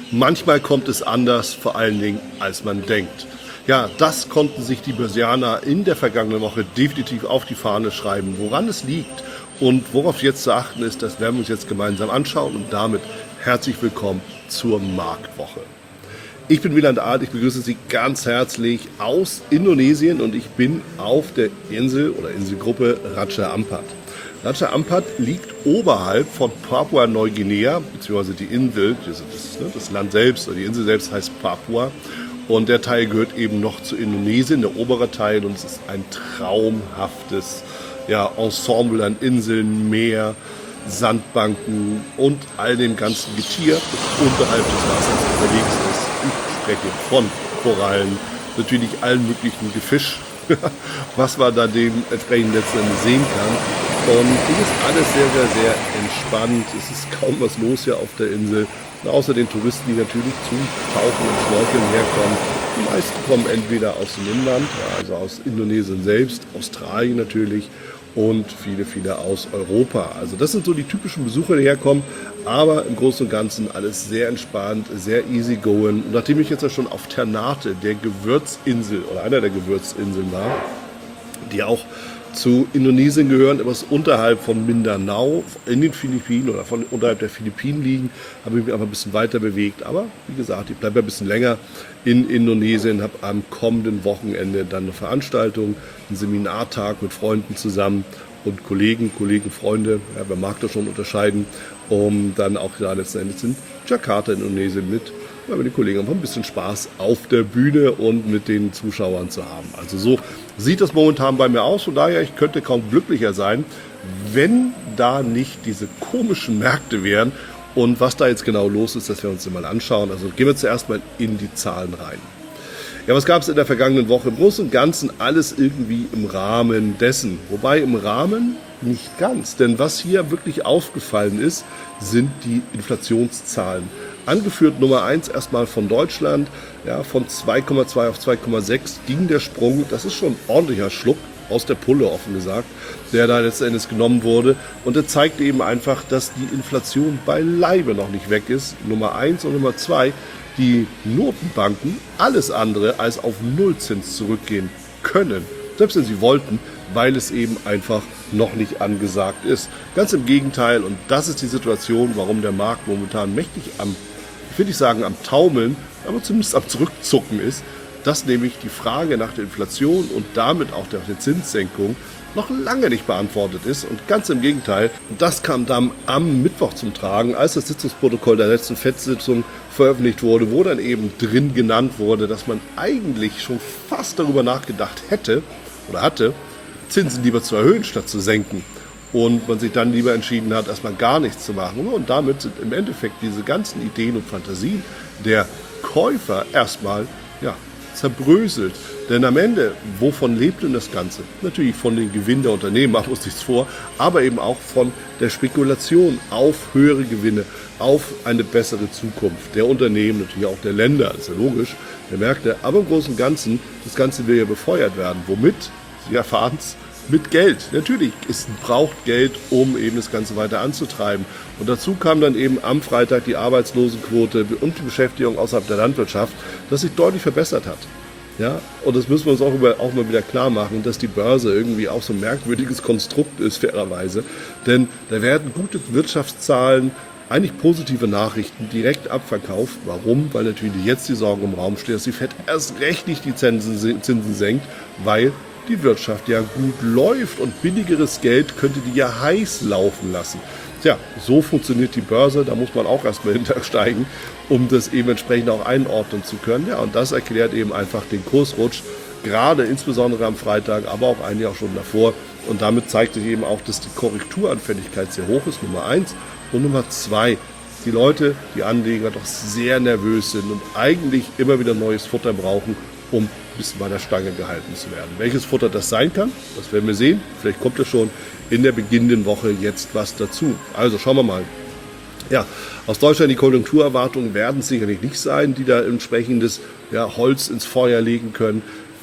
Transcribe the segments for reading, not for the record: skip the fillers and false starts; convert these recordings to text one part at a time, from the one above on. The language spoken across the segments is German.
Manchmal kommt es anders, vor allen Dingen, als man denkt. Ja, das konnten sich die Börsianer in der vergangenen Woche definitiv auf die Fahne schreiben. Woran es liegt und worauf jetzt zu achten ist, das werden wir uns jetzt gemeinsam anschauen. Und damit herzlich willkommen zur Marktwoche. Ich bin Wieland Alt, ich begrüße Sie ganz herzlich aus Indonesien und ich bin auf der Insel oder Inselgruppe Raja Ampat. Raja Ampat liegt oberhalb von Papua-Neuguinea, beziehungsweise die Insel, das Land selbst, oder die Insel selbst heißt Papua. Und der Teil gehört eben noch zu Indonesien, der obere Teil. Und es ist ein traumhaftes Ensemble an Inseln, Meer, Sandbanken und all dem ganzen Getier, das unterhalb des Wassers unterwegs ist. Ich spreche von Korallen, natürlich allen möglichen Gefisch, was man da dementsprechend letztendlich sehen kann. Und es ist alles sehr, sehr, sehr entspannt. Es ist kaum was los hier auf der Insel. Außer den Touristen, die natürlich zum Tauchen und Schnorcheln herkommen. Die meisten kommen entweder aus dem Inland, also aus Indonesien selbst, Australien natürlich und viele, viele aus Europa. Also das sind so die typischen Besucher, die herkommen, aber im Großen und Ganzen alles sehr entspannt, sehr easy going. Und nachdem ich jetzt ja schon auf Ternate, der Gewürzinsel oder einer der Gewürzinseln war, die auch zu Indonesien gehören, etwas unterhalb von Mindanao in den Philippinen oder von unterhalb der Philippinen liegen, habe ich mich einfach ein bisschen weiter bewegt. Aber wie gesagt, ich bleibe ein bisschen länger in Indonesien, habe am kommenden Wochenende dann eine Veranstaltung, einen Seminartag mit Freunden zusammen und Kollegen, Freunde, wer mag das schon unterscheiden, um dann auch da letzten Endes in Jakarta in Indonesien mit den Kollegen einfach ein bisschen Spaß auf der Bühne und mit den Zuschauern zu haben. Also so sieht das momentan bei mir aus. Von daher, ich könnte kaum glücklicher sein, wenn da nicht diese komischen Märkte wären. Und was da jetzt genau los ist, das werden wir uns mal anschauen. Also gehen wir zuerst mal in die Zahlen rein. Ja, was gab es in der vergangenen Woche? Im Großen und Ganzen alles irgendwie im Rahmen dessen. Wobei im Rahmen nicht ganz. Denn was hier wirklich aufgefallen ist, sind die Inflationszahlen. Angeführt Nummer 1 erstmal von Deutschland, von 2,2 auf 2,6 ging der Sprung. Das ist schon ein ordentlicher Schluck aus der Pulle, offen gesagt, der da letztendlich genommen wurde. Und der zeigt eben einfach, dass die Inflation beileibe noch nicht weg ist. Nummer 1 und Nummer 2, die Notenbanken alles andere als auf Nullzins zurückgehen können. Selbst wenn sie wollten, weil es eben einfach noch nicht angesagt ist. Ganz im Gegenteil, und das ist die Situation, warum der Markt momentan mächtig am Taumeln, aber zumindest am Zurückzucken ist, dass nämlich die Frage nach der Inflation und damit auch der Zinssenkung noch lange nicht beantwortet ist. Und ganz im Gegenteil, das kam dann am Mittwoch zum Tragen, als das Sitzungsprotokoll der letzten FED-Sitzung veröffentlicht wurde, wo dann eben drin genannt wurde, dass man eigentlich schon fast darüber nachgedacht hatte, Zinsen lieber zu erhöhen, statt zu senken. Und man sich dann lieber entschieden hat, erstmal gar nichts zu machen. Und damit sind im Endeffekt diese ganzen Ideen und Fantasien der Käufer erstmal zerbröselt. Denn am Ende, wovon lebt denn das Ganze? Natürlich von den Gewinnen der Unternehmen, machen wir uns nichts vor, aber eben auch von der Spekulation auf höhere Gewinne, auf eine bessere Zukunft der Unternehmen, natürlich auch der Länder, das ist ja logisch, der Märkte. Aber im Großen und Ganzen, das Ganze will ja befeuert werden. Womit? Sie erfahren es. Mit Geld. Natürlich, es braucht Geld, um eben das Ganze weiter anzutreiben. Und dazu kam dann eben am Freitag die Arbeitslosenquote und die Beschäftigung außerhalb der Landwirtschaft, das sich deutlich verbessert hat. Ja, und das müssen wir uns auch mal wieder klar machen, dass die Börse irgendwie auch so ein merkwürdiges Konstrukt ist, fairerweise. Denn da werden gute Wirtschaftszahlen, eigentlich positive Nachrichten direkt abverkauft. Warum? Weil natürlich jetzt die Sorge im Raum steht, dass die FED erst recht nicht die Zinsen senkt, weil die Wirtschaft ja gut läuft und billigeres Geld könnte die ja heiß laufen lassen. Tja, so funktioniert die Börse, da muss man auch erstmal hintersteigen, um das eben entsprechend auch einordnen zu können. Ja, und das erklärt eben einfach den Kursrutsch, gerade insbesondere am Freitag, aber auch eigentlich auch schon davor. Und damit zeigt sich eben auch, dass die Korrekturanfälligkeit sehr hoch ist, Nummer 1. Und Nummer 2, die Leute, die Anleger doch sehr nervös sind und eigentlich immer wieder neues Futter brauchen, um ein bisschen bei der Stange gehalten zu werden. Welches Futter das sein kann, das werden wir sehen. Vielleicht kommt ja schon in der beginnenden Woche jetzt was dazu. Also schauen wir mal. Ja, aus Deutschland die Konjunkturerwartungen werden es sicherlich nicht sein, die da entsprechendes Holz ins Feuer legen können.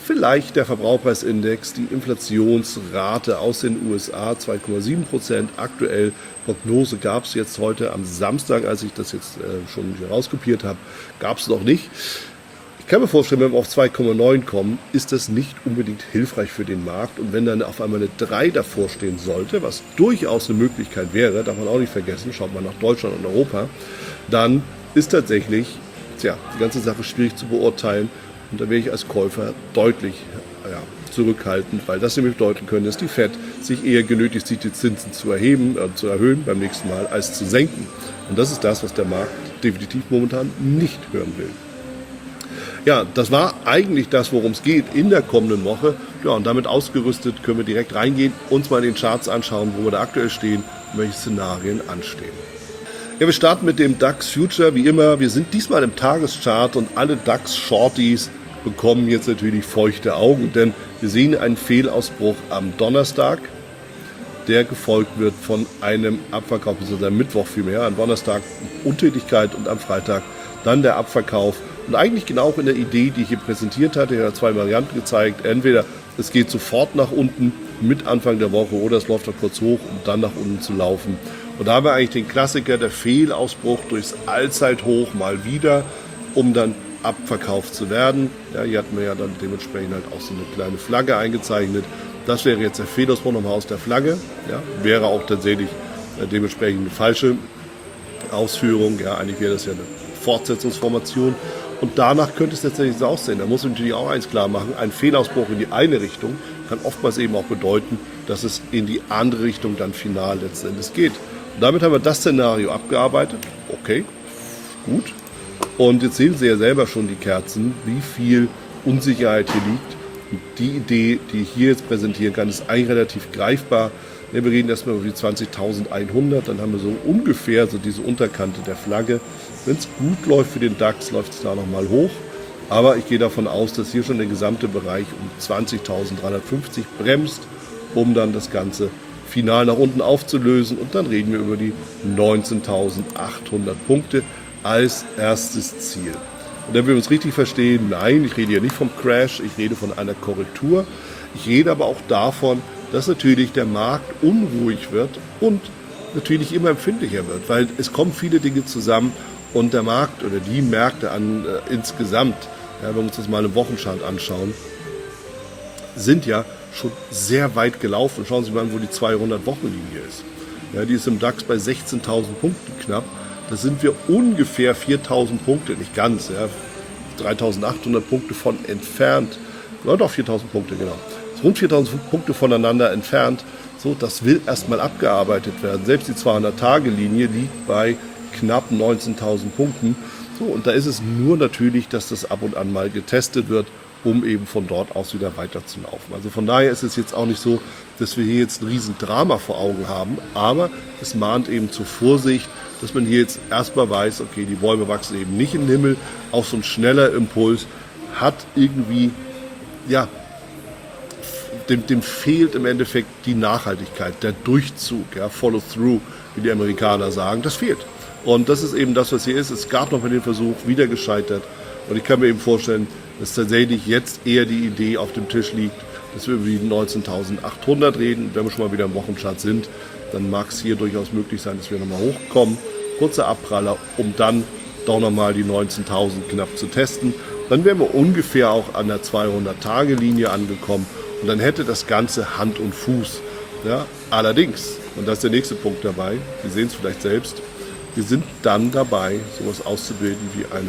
vielleicht der Verbraucherpreisindex, die Inflationsrate aus den USA 2,7%. Aktuell Prognose gab es jetzt heute am Samstag, als ich das jetzt schon hier rauskopiert habe, gab es noch nicht. Ich kann mir vorstellen, wenn wir auf 2,9 kommen, ist das nicht unbedingt hilfreich für den Markt. Und wenn dann auf einmal eine 3 davor stehen sollte, was durchaus eine Möglichkeit wäre, darf man auch nicht vergessen, schaut mal nach Deutschland und Europa, dann ist tatsächlich die ganze Sache schwierig zu beurteilen. Und da wäre ich als Käufer deutlich zurückhaltend, weil das nämlich bedeuten könnte, dass die Fed sich eher genötigt sieht, die Zinsen zu erhöhen beim nächsten Mal, als zu senken. Und das ist das, was der Markt definitiv momentan nicht hören will. Ja, das war eigentlich das, worum es geht in der kommenden Woche. Ja, und damit ausgerüstet können wir direkt reingehen, uns mal in den Charts anschauen, wo wir da aktuell stehen und welche Szenarien anstehen. Ja, wir starten mit dem DAX Future, wie immer. Wir sind diesmal im Tageschart und alle DAX-Shorties bekommen jetzt natürlich feuchte Augen, denn wir sehen einen Fehlausbruch am Donnerstag, der gefolgt wird von einem Abverkauf, beziehungsweise am Mittwoch vielmehr, am Donnerstag Untätigkeit und am Freitag dann der Abverkauf. Und eigentlich genau in der Idee, die ich hier präsentiert hatte, ich habe 2 Varianten gezeigt. Entweder es geht sofort nach unten mit Anfang der Woche oder es läuft noch kurz hoch, um dann nach unten zu laufen. Und da haben wir eigentlich den Klassiker, der Fehlausbruch durchs Allzeithoch mal wieder, um dann abverkauft zu werden. Ja, hier hatten wir ja dann dementsprechend halt auch so eine kleine Flagge eingezeichnet. Das wäre jetzt der Fehlausbruch nochmal aus der Flagge. Ja, wäre auch tatsächlich dementsprechend eine falsche Ausführung. Ja, eigentlich wäre das ja eine Fortsetzungsformation. Und danach könnte es tatsächlich so aussehen. Da muss man natürlich auch eins klar machen, ein Fehlausbruch in die eine Richtung kann oftmals eben auch bedeuten, dass es in die andere Richtung dann final letzten Endes geht. Und damit haben wir das Szenario abgearbeitet. Okay, gut. Und jetzt sehen Sie ja selber schon die Kerzen, wie viel Unsicherheit hier liegt. Und die Idee, die ich hier jetzt präsentieren kann, ist eigentlich relativ greifbar. Wir reden erstmal über die 20.100, dann haben wir so ungefähr so diese Unterkante der Flagge. Wenn es gut läuft für den DAX, läuft es da nochmal hoch. Aber ich gehe davon aus, dass hier schon der gesamte Bereich um 20.350 bremst, um dann das Ganze final nach unten aufzulösen. Und dann reden wir über die 19.800 Punkte als erstes Ziel. Und damit wir uns richtig verstehen, nein, ich rede hier nicht vom Crash, ich rede von einer Korrektur. Ich rede aber auch davon, dass natürlich der Markt unruhig wird und natürlich immer empfindlicher wird, weil es kommen viele Dinge zusammen und der Markt oder die Märkte insgesamt, ja, wenn wir uns das mal im Wochenchart anschauen, sind ja schon sehr weit gelaufen. Schauen Sie mal an, wo die 200-Wochen-Linie ist. Ja, die ist im DAX bei 16.000 Punkten knapp. Da sind wir ungefähr 4.000 Punkte, nicht ganz, ja, 3.800 Punkte von entfernt. Ja, doch 4.000 Punkte, genau. Rund 4.000 Punkte voneinander entfernt. So, das will erstmal abgearbeitet werden. Selbst die 200-Tage-Linie liegt bei knapp 19.000 Punkten. So, und da ist es nur natürlich, dass das ab und an mal getestet wird, um eben von dort aus wieder weiterzulaufen. Also von daher ist es jetzt auch nicht so, dass wir hier jetzt ein Riesendrama vor Augen haben, aber es mahnt eben zur Vorsicht, dass man hier jetzt erstmal weiß, okay, die Bäume wachsen eben nicht in den Himmel, auch so ein schneller Impuls hat irgendwie, ja, dem fehlt im Endeffekt die Nachhaltigkeit, der Durchzug, ja, Follow through, wie die Amerikaner sagen, das fehlt. Und das ist eben das, was hier ist. Es gab noch mal den Versuch, wieder gescheitert. Und ich kann mir eben vorstellen, dass tatsächlich jetzt eher die Idee auf dem Tisch liegt, dass wir über die 19.800 reden. Wenn wir schon mal wieder im Wochenchart sind, dann mag es hier durchaus möglich sein, dass wir nochmal hochkommen. Kurzer Abpraller, um dann doch nochmal die 19.000 knapp zu testen. Dann wären wir ungefähr auch an der 200-Tage-Linie angekommen. Und dann hätte das Ganze Hand und Fuß. Ja, allerdings, und das ist der nächste Punkt dabei, Sie sehen es vielleicht selbst, wir sind dann dabei, sowas auszubilden wie eine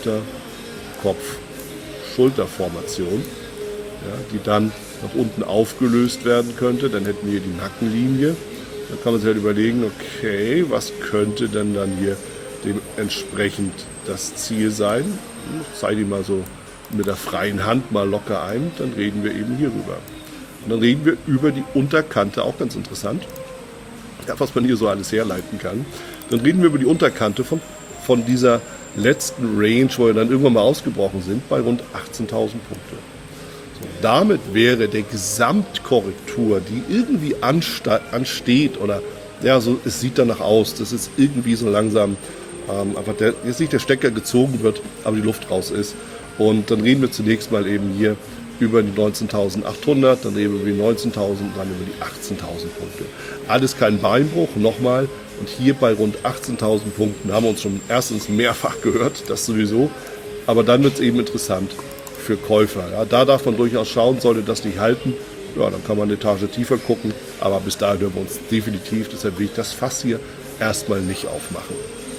Schulter-Kopf-Schulterformation, ja, die dann nach unten aufgelöst werden könnte. Dann hätten wir hier die Nackenlinie. Da kann man sich halt überlegen, okay, was könnte denn dann hier dementsprechend das Ziel sein? Ich zeige die mal so mit der freien Hand mal locker ein, dann reden wir eben hier rüber. Und dann reden wir über die Unterkante, auch ganz interessant, ja, was man hier so alles herleiten kann. Dann reden wir über die Unterkante von dieser letzten Range, wo wir dann irgendwann mal ausgebrochen sind, bei rund 18.000 Punkte. So, damit wäre der Gesamtkorrektur, die irgendwie ansteht, oder ja, so, es sieht danach aus, dass es irgendwie so langsam einfach jetzt nicht der Stecker gezogen wird, aber die Luft raus ist. Und dann reden wir zunächst mal eben hier über die 19.800, dann reden wir über die 19.000, dann über die 18.000 Punkte. Alles kein Beinbruch, nochmal. Und hier bei rund 18.000 Punkten haben wir uns schon erstens mehrfach gehört, das sowieso. Aber dann wird es eben interessant für Käufer. Ja, da darf man durchaus schauen, sollte das nicht halten, ja, dann kann man eine Etage tiefer gucken. Aber bis dahin hören wir uns definitiv, deshalb will ich das Fass hier erstmal nicht aufmachen.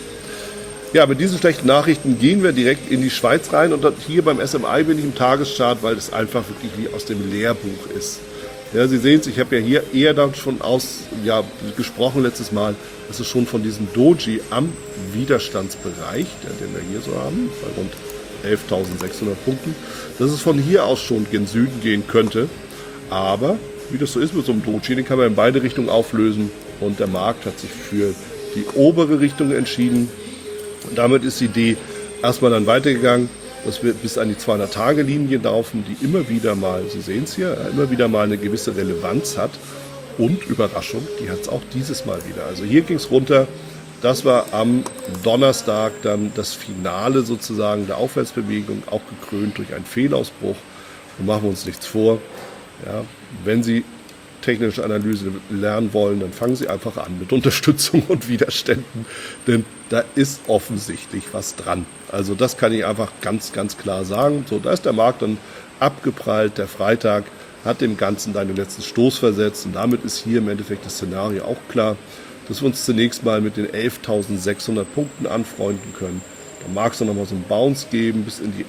Ja, mit diesen schlechten Nachrichten gehen wir direkt in die Schweiz rein und hier beim SMI bin ich im Tageschart, weil es einfach wirklich wie aus dem Lehrbuch ist. Ja, Sie sehen es, ich habe ja hier eher dann schon gesprochen letztes Mal, das ist schon von diesem Doji am Widerstandsbereich, den wir hier so haben, bei rund 11.600 Punkten, dass es von hier aus schon gen Süden gehen könnte. Aber wie das so ist mit so einem Doji, den kann man in beide Richtungen auflösen und der Markt hat sich für die obere Richtung entschieden. Und damit ist die Idee erstmal dann weitergegangen, dass wir bis an die 200-Tage-Linie laufen, die immer wieder mal, Sie sehen es hier, immer wieder mal eine gewisse Relevanz hat. Und Überraschung, die hat es auch dieses Mal wieder. Also hier ging es runter. Das war am Donnerstag dann das Finale sozusagen der Aufwärtsbewegung, auch gekrönt durch einen Fehlausbruch. Und machen wir uns nichts vor. Ja, wenn Sie technische Analyse lernen wollen, dann fangen Sie einfach an mit Unterstützung und Widerständen, denn da ist offensichtlich was dran. Also das kann ich einfach ganz, ganz klar sagen. So, da ist der Markt dann abgeprallt. Der Freitag hat dem Ganzen dann den letzten Stoß versetzt und damit ist hier im Endeffekt das Szenario auch klar, dass wir uns zunächst mal mit den 11.600 Punkten anfreunden können. Da mag es dann nochmal so einen Bounce geben bis in die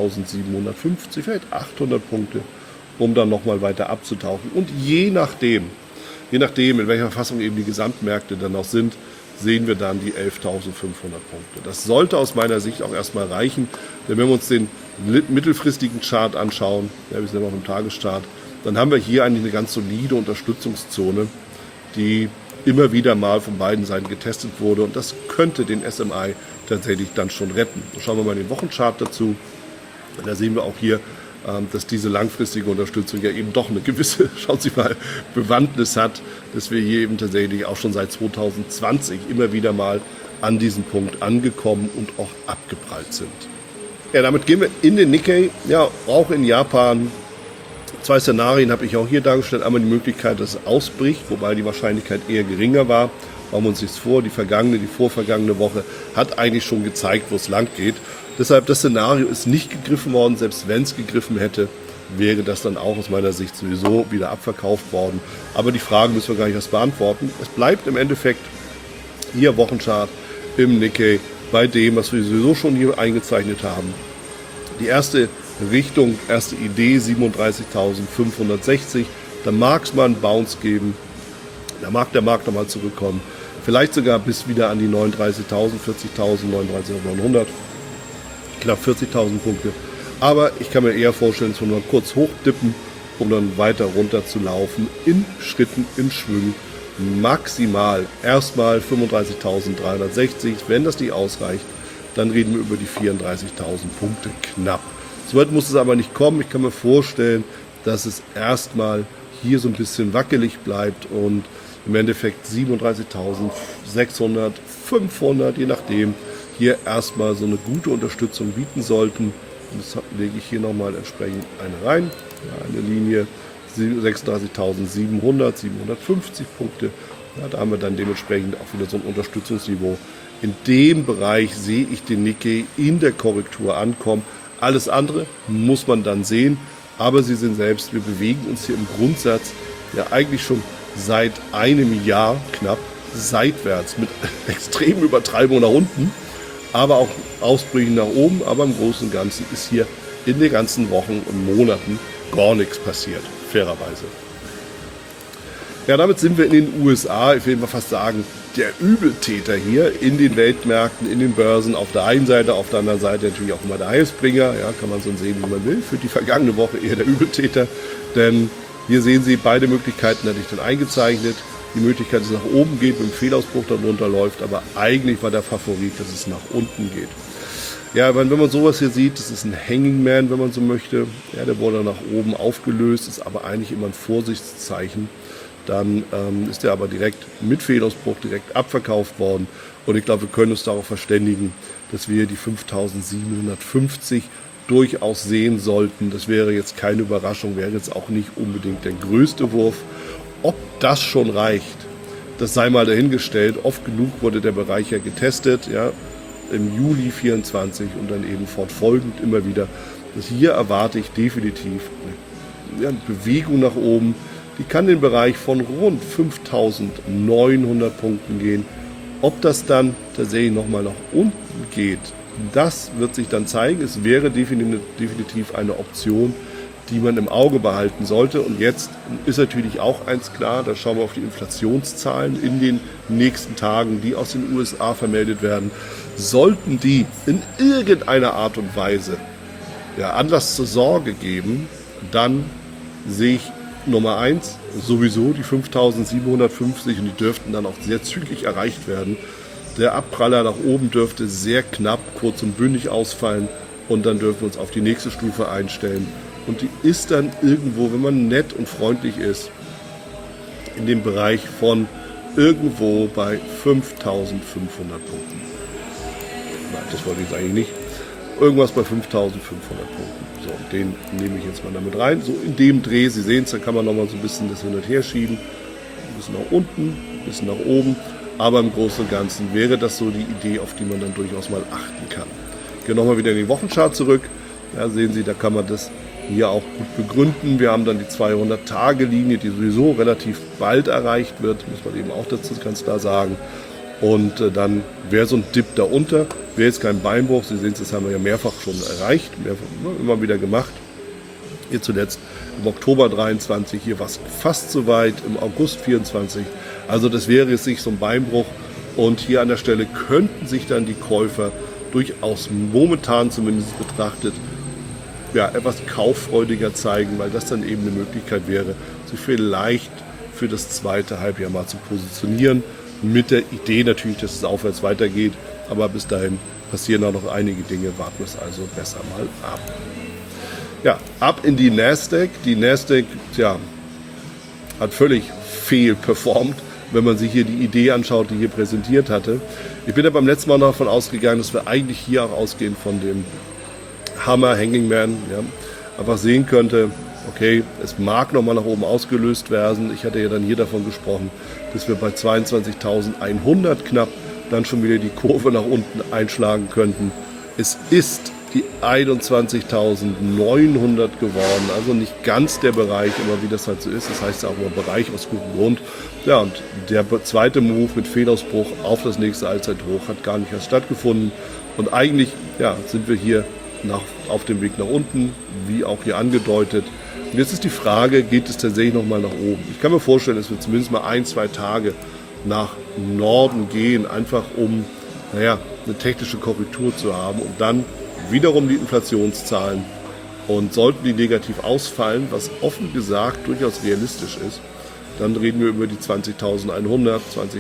11.750, vielleicht 800 Punkte, um dann nochmal weiter abzutauchen. Und je nachdem, in welcher Fassung eben die Gesamtmärkte dann noch sind, sehen wir dann die 11.500 Punkte. Das sollte aus meiner Sicht auch erstmal reichen, denn wenn wir uns den mittelfristigen Chart anschauen, ja, wir sind ja noch im Tageschart, dann haben wir hier eigentlich eine ganz solide Unterstützungszone, die immer wieder mal von beiden Seiten getestet wurde und das könnte den SMI tatsächlich dann schon retten. Schauen wir mal den Wochenchart dazu. Da sehen wir auch hier, dass diese langfristige Unterstützung ja eben doch eine gewisse, schauen Sie mal, Bewandtnis hat, dass wir hier eben tatsächlich auch schon seit 2020 immer wieder mal an diesen Punkt angekommen und auch abgeprallt sind. Ja, damit gehen wir in den Nikkei, ja, auch in Japan. Zwei Szenarien habe ich auch hier dargestellt. Einmal die Möglichkeit, dass es ausbricht, wobei die Wahrscheinlichkeit eher geringer war. Machen wir uns nichts vor, die vorvergangene Woche hat eigentlich schon gezeigt, wo es lang geht. Deshalb, das Szenario ist nicht gegriffen worden. Selbst wenn es gegriffen hätte, wäre das dann auch aus meiner Sicht sowieso wieder abverkauft worden. Aber die Fragen müssen wir gar nicht erst beantworten. Es bleibt im Endeffekt hier Wochenchart im Nikkei bei dem, was wir sowieso schon hier eingezeichnet haben. Die erste Richtung, erste Idee 37.560. Da mag es mal einen Bounce geben. Da mag der Markt nochmal zurückkommen. Vielleicht sogar bis wieder an die 39.000, 40.000, 39.900. Knapp 40.000 Punkte. Aber ich kann mir eher vorstellen, dass wir nur kurz hochdippen, um dann weiter runter zu laufen. In Schritten, in Schwüngen. Maximal erstmal 35.360. Wenn das nicht ausreicht, dann reden wir über die 34.000 Punkte knapp. Soweit muss es aber nicht kommen. Ich kann mir vorstellen, dass es erstmal hier so ein bisschen wackelig bleibt und im Endeffekt 37.600, 500, je nachdem, hier erstmal so eine gute Unterstützung bieten sollten. Und das lege ich hier nochmal entsprechend eine rein. Ja, eine Linie 36.700, 750 Punkte. Ja, da haben wir dann dementsprechend auch wieder so ein Unterstützungsniveau. In dem Bereich sehe ich den Nikkei in der Korrektur ankommen. Alles andere muss man dann sehen. Aber Sie sehen selbst, wir bewegen uns hier im Grundsatz ja eigentlich schon seit einem Jahr knapp seitwärts mit extremen Übertreibungen nach unten, aber auch Ausbrüchen nach oben. Aber im Großen und Ganzen ist hier in den ganzen Wochen und Monaten gar nichts passiert, fairerweise. Ja, damit sind wir in den USA, ich will mal fast sagen, der Übeltäter hier in den Weltmärkten, in den Börsen. Auf der einen Seite, auf der anderen Seite natürlich auch immer der Heilsbringer. Ja, kann man so sehen, wie man will. Für die vergangene Woche eher der Übeltäter. Denn hier sehen Sie, beide Möglichkeiten hatte ich dann eingezeichnet. Die Möglichkeit, dass es nach oben geht, mit dem Fehlausbruch dann runterläuft. Aber eigentlich war der Favorit, dass es nach unten geht. Ja, wenn man sowas hier sieht, das ist ein Hanging Man, wenn man so möchte. Ja, der wurde nach oben aufgelöst, ist aber eigentlich immer ein Vorsichtszeichen. Dann ist er aber direkt mit Fehlausbruch direkt abverkauft worden. Und ich glaube, wir können uns darauf verständigen, dass wir die 5.750 durchaus sehen sollten. Das wäre jetzt keine Überraschung, wäre jetzt auch nicht unbedingt der größte Wurf. Ob das schon reicht, das sei mal dahingestellt. Oft genug wurde der Bereich ja getestet, ja, im Juli 24 und dann eben fortfolgend immer wieder. Hier erwarte ich definitiv eine Bewegung nach oben. Die kann den Bereich von rund 5.900 Punkten gehen. Ob das dann tatsächlich nochmal nach unten geht, das wird sich dann zeigen. Es wäre definitiv eine Option, die man im Auge behalten sollte. Und jetzt ist natürlich auch eins klar, da schauen wir auf die Inflationszahlen in den nächsten Tagen, die aus den USA vermeldet werden. Sollten die in irgendeiner Art und Weise Anlass zur Sorge geben, dann sehe ich Nummer 1 sowieso die 5.750 und die dürften dann auch sehr zügig erreicht werden. Der Abpraller nach oben dürfte sehr knapp, kurz und bündig ausfallen und dann dürfen wir uns auf die nächste Stufe einstellen. Und die ist dann irgendwo, wenn man nett und freundlich ist, in dem Bereich von irgendwo bei 5.500 Punkten. Nein, das wollte ich jetzt eigentlich nicht. Irgendwas bei 5.500 Punkten. So, den nehme ich jetzt mal damit rein. So in dem Dreh, Sie sehen es, da kann man nochmal so ein bisschen das hin und her schieben. Ein bisschen nach unten, ein bisschen nach oben. Aber im Großen und Ganzen wäre das so die Idee, auf die man dann durchaus mal achten kann. Gehen nochmal wieder in den Wochenchart zurück. Ja, sehen Sie, da kann man das hier auch gut begründen. Wir haben dann die 200-Tage-Linie, die sowieso relativ bald erreicht wird, muss man eben auch dazu ganz klar sagen. Und dann wäre so ein Dip da unter, wäre jetzt kein Beinbruch. Sie sehen, das haben wir ja mehrfach schon erreicht, immer wieder gemacht. Hier zuletzt im Oktober 23, hier war es fast so weit, im August 24. Also das wäre jetzt nicht so ein Beinbruch. Und hier an der Stelle könnten sich dann die Käufer durchaus momentan zumindest betrachtet etwas kauffreudiger zeigen, weil das dann eben eine Möglichkeit wäre, sich vielleicht für das zweite Halbjahr mal zu positionieren. Mit der Idee natürlich, dass es aufwärts weitergeht, aber bis dahin passieren auch noch einige Dinge, warten wir es also besser mal ab. Ja, ab in die Nasdaq. Die Nasdaq, hat völlig fehlperformt, wenn man sich hier die Idee anschaut, die ich hier präsentiert hatte. Ich bin ja beim letzten Mal davon ausgegangen, dass wir eigentlich hier auch ausgehen von dem Hammer Hanging Man, einfach sehen könnte, okay, es mag nochmal nach oben ausgelöst werden. Ich hatte ja dann hier davon gesprochen, dass wir bei 22.100 knapp dann schon wieder die Kurve nach unten einschlagen könnten. Es ist die 21.900 geworden, also nicht ganz der Bereich, immer wie das halt so ist. Das heißt auch immer Bereich aus gutem Grund. Ja, und der zweite Move mit Fehlausbruch auf das nächste Allzeithoch hat gar nicht erst stattgefunden. Und eigentlich sind wir hier auf dem Weg nach unten, wie auch hier angedeutet. Und jetzt ist die Frage, geht es tatsächlich nochmal nach oben? Ich kann mir vorstellen, dass wir zumindest mal 1-2 Tage nach Norden gehen, einfach um eine technische Korrektur zu haben und dann wiederum die Inflationszahlen. Und sollten die negativ ausfallen, was offen gesagt durchaus realistisch ist, dann reden wir über die 20.100, 20.000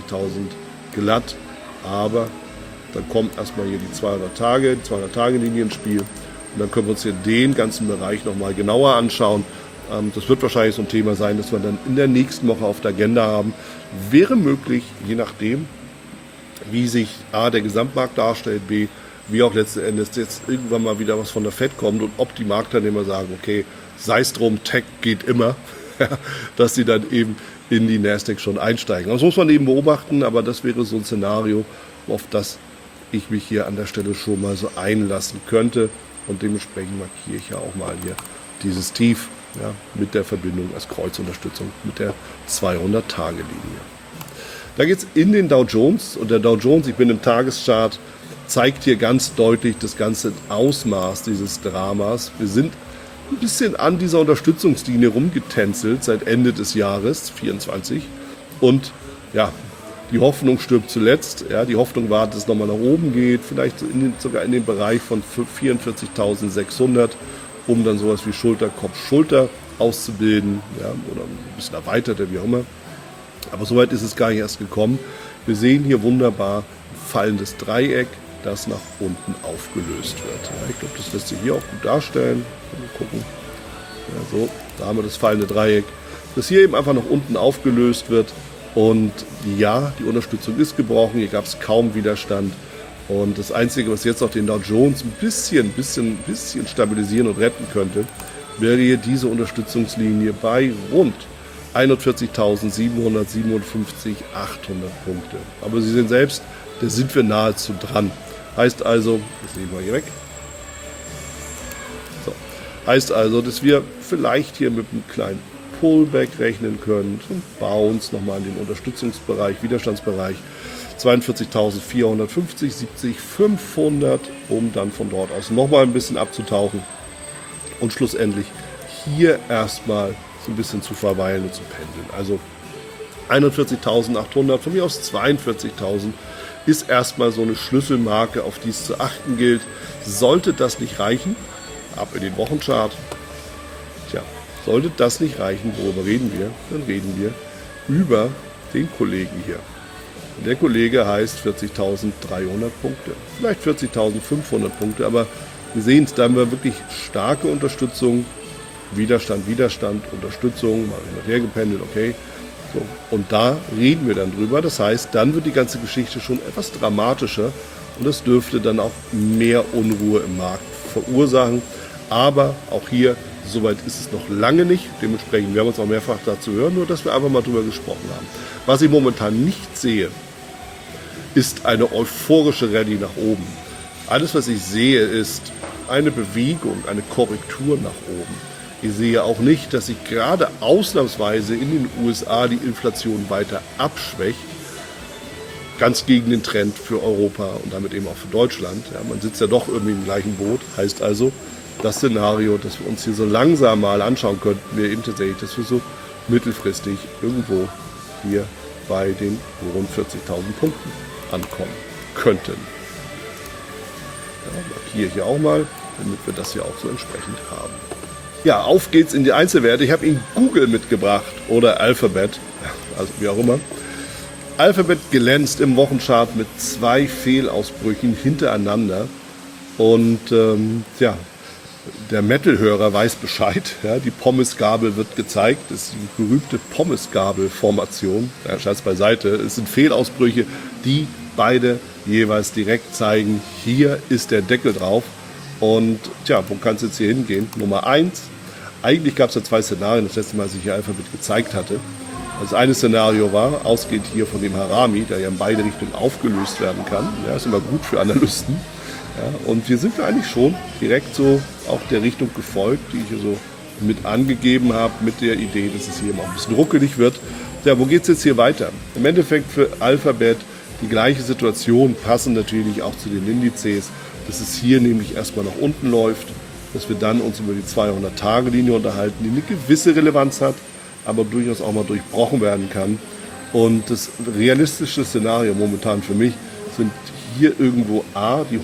glatt. Aber dann kommt erstmal hier die 200-Tage-Linie ins Spiel. Und dann können wir uns hier den ganzen Bereich nochmal genauer anschauen. Das wird wahrscheinlich so ein Thema sein, das wir dann in der nächsten Woche auf der Agenda haben. Wäre möglich, je nachdem, wie sich A, der Gesamtmarkt darstellt, B, wie auch letzten Endes jetzt irgendwann mal wieder was von der FED kommt und ob die Marktteilnehmer sagen, okay, sei es drum, Tech geht immer, dass sie dann eben in die Nasdaq schon einsteigen. Das muss man eben beobachten, aber das wäre so ein Szenario, auf das ich mich hier an der Stelle schon mal so einlassen könnte. Und dementsprechend markiere ich ja auch mal hier dieses Tief mit der Verbindung als Kreuzunterstützung mit der 200-Tage-Linie. Da geht es in den Dow Jones. Und der Dow Jones, ich bin im Tageschart, zeigt hier ganz deutlich das ganze Ausmaß dieses Dramas. Wir sind ein bisschen an dieser Unterstützungslinie rumgetänzelt seit Ende des Jahres 24. Und die Hoffnung stirbt zuletzt. Die Hoffnung war, dass es nochmal nach oben geht, vielleicht sogar in den Bereich von 44.600, um dann sowas wie Schulter, Kopf, Schulter auszubilden, oder ein bisschen erweiterter, wie auch immer. Aber soweit ist es gar nicht erst gekommen. Wir sehen hier wunderbar ein fallendes Dreieck, das nach unten aufgelöst wird. Ich glaube, das lässt sich hier auch gut darstellen. Mal gucken. So, da haben wir das fallende Dreieck, das hier eben einfach nach unten aufgelöst wird. Und die Unterstützung ist gebrochen, hier gab es kaum Widerstand. Und das Einzige, was jetzt noch den Dow Jones ein bisschen stabilisieren und retten könnte, wäre hier diese Unterstützungslinie bei rund 41.757, 800 Punkte. Aber Sie sehen selbst, da sind wir nahezu dran. Heißt also, das nehmen wir hier weg. So. Heißt also, dass wir vielleicht hier mit einem kleinen Pullback rechnen können. Zum Bounce nochmal in den Unterstützungsbereich, Widerstandsbereich. 42.450, 70, 500, um dann von dort aus nochmal ein bisschen abzutauchen und schlussendlich hier erstmal so ein bisschen zu verweilen und zu pendeln. Also 41.800, von mir aus 42.000 ist erstmal so eine Schlüsselmarke, auf die es zu achten gilt. Sollte das nicht reichen, ab in den Wochenchart. Tja, sollte das nicht reichen, worüber reden wir? Dann reden wir über den Kollegen hier. Der Kollege heißt 40.300 Punkte, vielleicht 40.500 Punkte, aber wir sehen es, da haben wir wirklich starke Unterstützung, Widerstand, Unterstützung, mal hin und her gependelt, okay. So, und da reden wir dann drüber, das heißt, dann wird die ganze Geschichte schon etwas dramatischer und das dürfte dann auch mehr Unruhe im Markt verursachen, aber auch hier, soweit ist es noch lange nicht, dementsprechend, wir haben uns auch mehrfach dazu hören, nur dass wir einfach mal drüber gesprochen haben. Was ich momentan nicht sehe, ist eine euphorische Rallye nach oben. Alles, was ich sehe, ist eine Bewegung, eine Korrektur nach oben. Ich sehe auch nicht, dass sich gerade ausnahmsweise in den USA die Inflation weiter abschwächt, ganz gegen den Trend für Europa und damit eben auch für Deutschland. Ja, man sitzt ja doch irgendwie im gleichen Boot, heißt also, das Szenario, das wir uns hier so langsam mal anschauen könnten, wäre eben tatsächlich, dass wir so mittelfristig irgendwo hier bei den rund 40.000 Punkten ankommen könnten. Ja, markiere ich hier auch mal, damit wir das hier auch so entsprechend haben. Ja, auf geht's in die Einzelwerte. Ich habe Ihnen Google mitgebracht oder Alphabet, also wie auch immer. Alphabet glänzt im Wochenchart mit 2 Fehlausbrüchen hintereinander und der Metal-Hörer weiß Bescheid. Ja, die Pommesgabel wird gezeigt. Das ist die berühmte Pommesgabel-Formation. Ja, Scherz beiseite. Es sind Fehlausbrüche, die beide jeweils direkt zeigen, hier ist der Deckel drauf. Und tja, wo kann es jetzt hier hingehen? Nummer 1. Eigentlich gab es ja 2 Szenarien, das letzte Mal, als ich hier Alphabet gezeigt hatte. Das eine Szenario war, ausgehend hier von dem Harami, der ja in beide Richtungen aufgelöst werden kann. Ja, ist immer gut für Analysten. Ja, und wir sind eigentlich schon direkt so auch der Richtung gefolgt, die ich hier so mit angegeben habe, mit der Idee, dass es hier mal ein bisschen ruckelig wird. Ja, wo geht es jetzt hier weiter? Im Endeffekt für Alphabet die gleiche Situation, passend natürlich auch zu den Indizes, dass es hier nämlich erstmal nach unten läuft, dass wir dann uns über die 200-Tage-Linie unterhalten, die eine gewisse Relevanz hat, aber durchaus auch mal durchbrochen werden kann. Und das realistische Szenario momentan für mich sind hier irgendwo die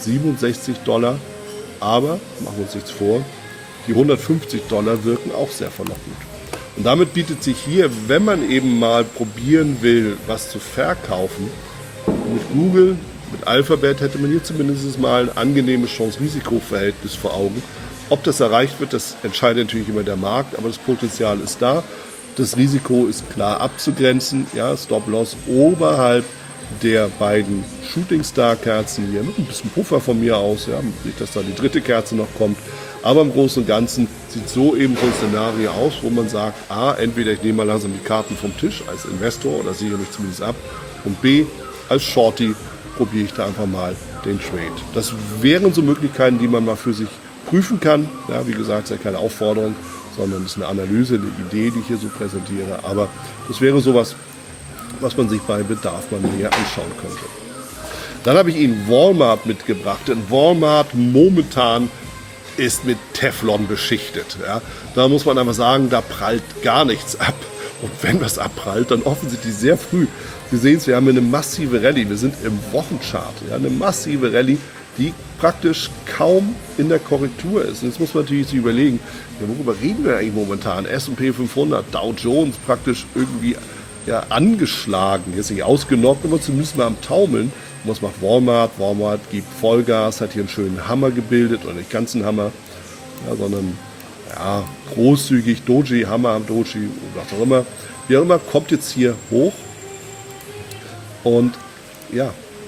$167, aber, machen wir uns nichts vor, die $150 wirken auch sehr verlockend. Und damit bietet sich hier, wenn man eben mal probieren will, was zu verkaufen, mit Google, mit Alphabet hätte man hier zumindest mal ein angenehmes Chance-Risiko-Verhältnis vor Augen. Ob das erreicht wird, das entscheidet natürlich immer der Markt, aber das Potenzial ist da. Das Risiko ist klar abzugrenzen. Ja, Stop-Loss oberhalb der beiden Shooting-Star-Kerzen hier mit ein bisschen Puffer von mir aus, ja, nicht, dass da die dritte Kerze noch kommt. Aber im Großen und Ganzen sieht so eben so ein Szenario aus, wo man sagt, entweder ich nehme mal langsam die Karten vom Tisch als Investor oder sichere mich zumindest ab und B, als Shorty probiere ich da einfach mal den Trade. Das wären so Möglichkeiten, die man mal für sich prüfen kann. Ja, wie gesagt, es ist ja keine Aufforderung, sondern es ist eine Analyse, eine Idee, die ich hier so präsentiere. Aber das wäre sowas, was man sich bei Bedarf mal näher anschauen könnte. Dann habe ich Ihnen Walmart mitgebracht. Denn Walmart momentan ist mit Teflon beschichtet. Ja. Da muss man einfach sagen, da prallt gar nichts ab. Und wenn was abprallt, dann offensichtlich sehr früh. Sie sehen es, wir haben eine massive Rallye. Wir sind im Wochenchart. Ja, eine massive Rallye, die praktisch kaum in der Korrektur ist. Und jetzt muss man natürlich sich überlegen, ja, worüber reden wir eigentlich momentan? S&P 500, Dow Jones praktisch irgendwie angeschlagen. Jetzt nicht ausgenockt, aber zumindest mal am Taumeln. Und was macht Walmart? Walmart gibt Vollgas, hat hier einen schönen Hammer gebildet, oder nicht ganz einen Hammer, sondern großzügig, Hammer, Doji, was auch immer. Wie auch immer, kommt jetzt hier hoch und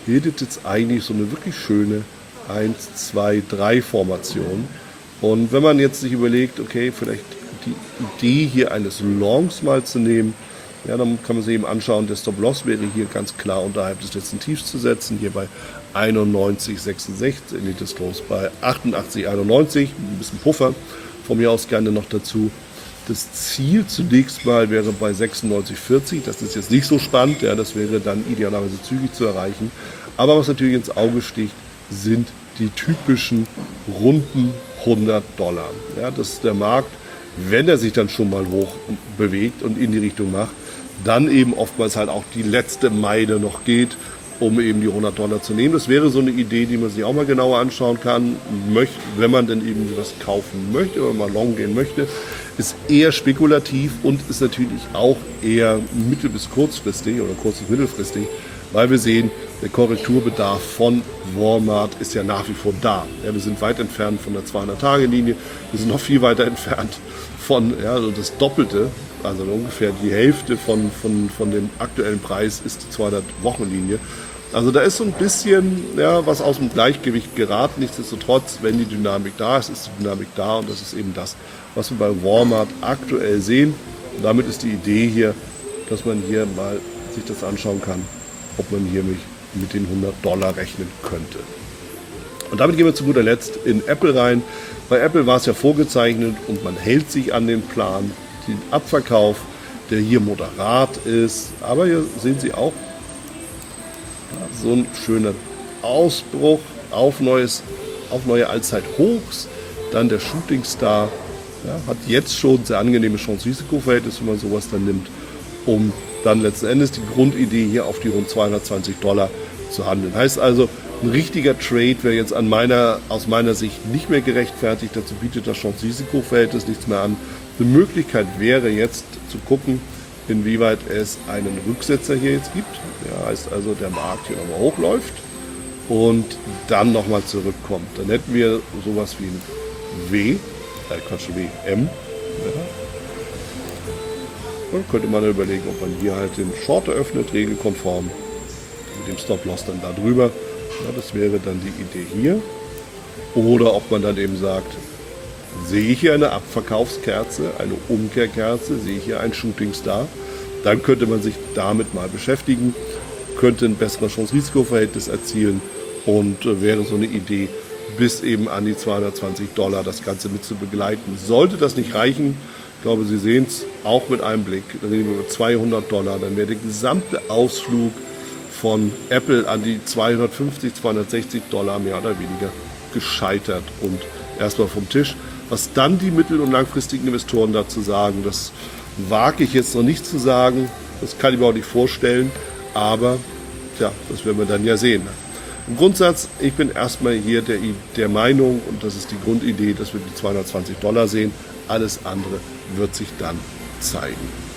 bildet jetzt eigentlich so eine wirklich schöne 1, 2, 3 Formation. Und wenn man jetzt sich überlegt, okay, vielleicht die Idee hier eines Longs mal zu nehmen, ja, dann kann man sich eben anschauen, der Stop-Loss wäre hier ganz klar unterhalb des letzten Tiefs zu setzen, hier bei 91,66, das Los bei 88,91, ein bisschen Puffer, von mir aus gerne noch dazu. Das Ziel zunächst mal wäre bei 96,40, das ist jetzt nicht so spannend, ja, das wäre dann idealerweise zügig zu erreichen. Aber was natürlich ins Auge sticht, sind die typischen runden $100. Ja, das ist der Markt, wenn er sich dann schon mal hoch bewegt und in die Richtung macht, dann eben oftmals halt auch die letzte Meile noch geht, um eben die $100 zu nehmen. Das wäre so eine Idee, die man sich auch mal genauer anschauen kann, wenn man denn eben was kaufen möchte, wenn man long gehen möchte. Ist eher spekulativ und ist natürlich auch eher mittel- bis kurzfristig oder kurz- bis mittelfristig, weil wir sehen, der Korrekturbedarf von Walmart ist ja nach wie vor da. Ja, wir sind weit entfernt von der 200-Tage-Linie, wir sind noch viel weiter entfernt von, ja, also das Doppelte, also ungefähr die Hälfte von dem aktuellen Preis ist die 200-Wochen-Linie. Also da ist so ein bisschen, ja, was aus dem Gleichgewicht geraten. Nichtsdestotrotz, wenn die Dynamik da ist, ist die Dynamik da und das ist eben das, was wir bei Walmart aktuell sehen. Und damit ist die Idee hier, dass man hier mal sich das anschauen kann, ob man hier mit den $100 rechnen könnte. Und damit gehen wir zu guter Letzt in Apple rein. Bei Apple war es ja vorgezeichnet und man hält sich an den Plan, den Abverkauf, der hier moderat ist. Aber hier sehen Sie auch so ein schöner Ausbruch auf neue Allzeithochs. Dann der Shooting Star, ja, hat jetzt schon sehr angenehme Chance-Risiko-Verhältnis, wenn man sowas dann nimmt, um dann letzten Endes die Grundidee hier auf die rund $220 zu handeln. Heißt also, ein richtiger Trade wäre jetzt aus meiner Sicht nicht mehr gerechtfertigt. Dazu bietet das Chance-Risiko-Verhältnis nichts mehr an. Eine Möglichkeit wäre jetzt zu gucken, inwieweit es einen Rücksetzer hier jetzt gibt. Ja, heißt also, der Markt hier nochmal hochläuft und dann nochmal zurückkommt. Dann hätten wir sowas wie ein WM. Ja. Dann könnte man überlegen, ob man hier halt den Short eröffnet, regelkonform, mit dem Stop-Loss dann da drüber. Ja, das wäre dann die Idee hier. Oder ob man dann eben sagt, sehe ich hier eine Abverkaufskerze, eine Umkehrkerze, sehe ich hier einen Shooting Star, dann könnte man sich damit mal beschäftigen, könnte ein besseres Chance-Risiko-Verhältnis erzielen und wäre so eine Idee, bis eben an die $220 das Ganze mit zu begleiten. Sollte das nicht reichen, ich glaube, Sie sehen es auch mit einem Blick, dann reden wir über $200, dann wäre der gesamte Ausflug von Apple an die $250, $260 mehr oder weniger gescheitert und erstmal vom Tisch. Was dann die mittel- und langfristigen Investoren dazu sagen, das wage ich jetzt noch nicht zu sagen, das kann ich mir auch nicht vorstellen, aber ja, das werden wir dann ja sehen. Im Grundsatz, ich bin erstmal hier der Meinung, und das ist die Grundidee, dass wir die $220 sehen, alles andere wird sich dann zeigen.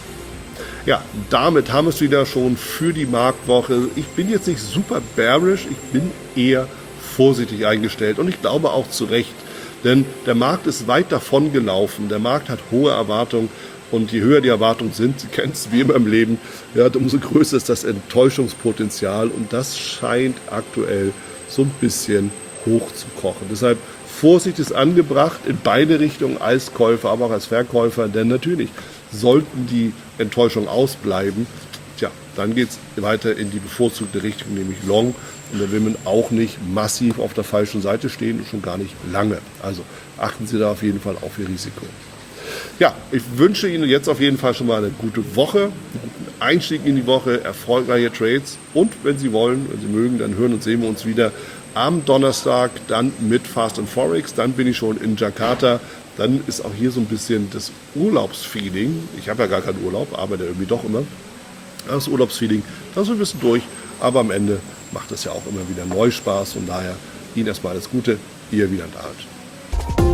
Ja, damit haben wir es wieder schon für die Marktwoche. Ich bin jetzt nicht super bearish, ich bin eher vorsichtig eingestellt und ich glaube auch zu Recht. Denn der Markt ist weit davon gelaufen, der Markt hat hohe Erwartungen und je höher die Erwartungen sind, Sie kennen es wie immer im Leben, ja, umso größer ist das Enttäuschungspotenzial und das scheint aktuell so ein bisschen hoch zu kochen. Deshalb Vorsicht ist angebracht in beide Richtungen als Käufer, aber auch als Verkäufer, denn natürlich sollten die Enttäuschungen ausbleiben, tja, dann geht es weiter in die bevorzugte Richtung, nämlich Long. Und da will man auch nicht massiv auf der falschen Seite stehen und schon gar nicht lange. Also achten Sie da auf jeden Fall auf Ihr Risiko. Ja, ich wünsche Ihnen jetzt auf jeden Fall schon mal eine gute Woche, einen guten Einstieg in die Woche, erfolgreiche Trades. Und wenn Sie wollen, wenn Sie mögen, dann hören und sehen wir uns wieder am Donnerstag, dann mit Fast and Forex. Dann bin ich schon in Jakarta. Dann ist auch hier so ein bisschen das Urlaubsfeeling. Ich habe ja gar keinen Urlaub, arbeite irgendwie doch immer. Das Urlaubsfeeling, das ist so ein bisschen durch. Aber am Ende macht es ja auch immer wieder neu Spaß. Von daher Ihnen erstmal alles Gute. Ihr Wieland Arndt.